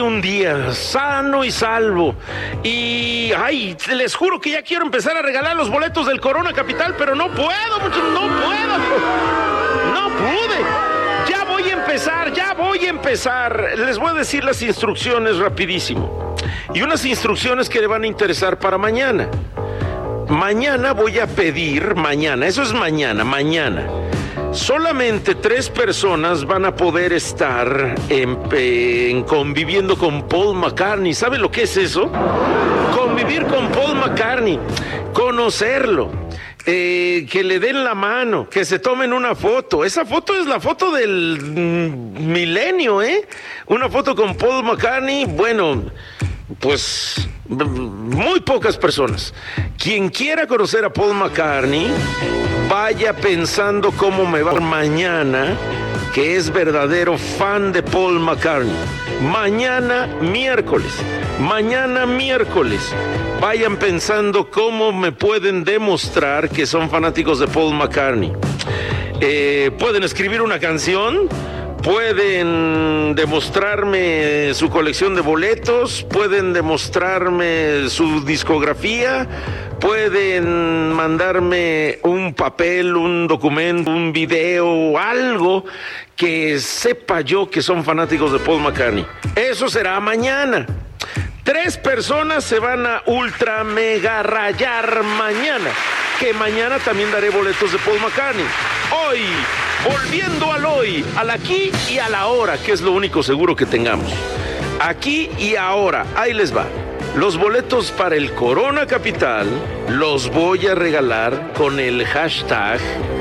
un día sano y salvo. Y ay, les juro que ya quiero empezar a regalar los boletos del Corona Capital, pero no puedo, no puedo. No pude. Ya voy a empezar. Les voy a decir las instrucciones rapidísimo. Y unas instrucciones que le van a interesar para mañana. Mañana voy a pedir, eso es mañana. Solamente 3 personas van a poder estar conviviendo con Paul McCartney. ¿Sabe lo que es eso? Convivir con Paul McCartney, conocerlo, que le den la mano, que se tomen una foto. Esa foto es la foto del milenio, ¿eh? Una foto con Paul McCartney, bueno, pues muy pocas personas. Quien quiera conocer a Paul McCartney, vaya pensando cómo me va mañana, que es verdadero fan de Paul McCartney. Mañana miércoles, vayan pensando cómo me pueden demostrar que son fanáticos de Paul McCartney. Pueden escribir una canción, pueden demostrarme su colección de boletos, pueden demostrarme su discografía, pueden mandarme un papel, un documento, un video, algo que sepa yo que son fanáticos de Paul McCartney. Eso será mañana. 3 personas se van a ultra mega rayar mañana, que mañana también daré boletos de Paul McCartney. Hoy, volviendo al hoy, al aquí y a la hora, que es lo único seguro que tengamos. Aquí y ahora, ahí les va. Los boletos para el Corona Capital los voy a regalar con el hashtag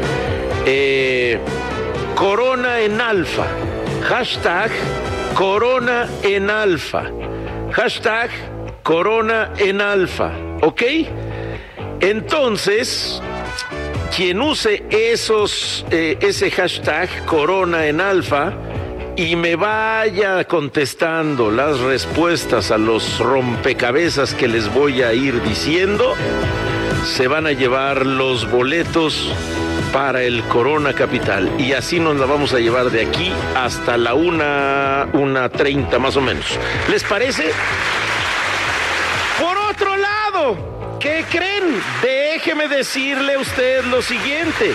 Corona en Alfa. Hashtag Corona en Alfa. Hashtag Corona en Alfa. ¿Ok? Entonces, quien use ese hashtag Corona en Alfa y me vaya contestando las respuestas a los rompecabezas que les voy a ir diciendo, se van a llevar los boletos para el Corona Capital. Y así nos la vamos a llevar de aquí hasta la 1:30 más o menos. ¿Les parece? Por otro lado, ¿qué creen? Déjeme decirle a usted lo siguiente.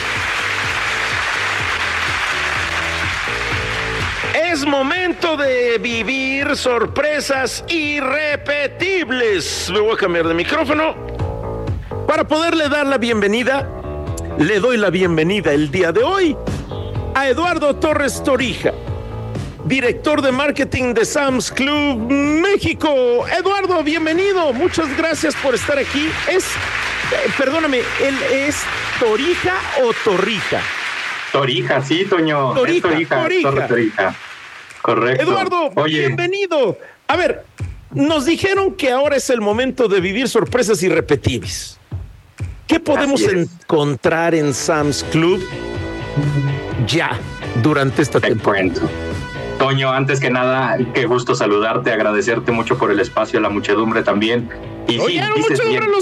Es momento de vivir sorpresas irrepetibles. Me voy a cambiar de micrófono para poderle dar la bienvenida. Le doy la bienvenida el día de hoy a Eduardo Torres Torija, director de marketing de Sam's Club México. Eduardo, bienvenido. Muchas gracias por estar aquí. Perdóname, ¿él es Torija o Torrija? Torija, sí, Toño. Torija. Correcto. Eduardo, bienvenido. A ver, nos dijeron que ahora es el momento de vivir sorpresas irrepetibles. ¿Qué podemos encontrar en Sam's Club ya durante esta temporada? Toño, antes que nada, qué gusto saludarte, agradecerte mucho por el espacio, la muchedumbre también. Y oye, sí, muchedumbre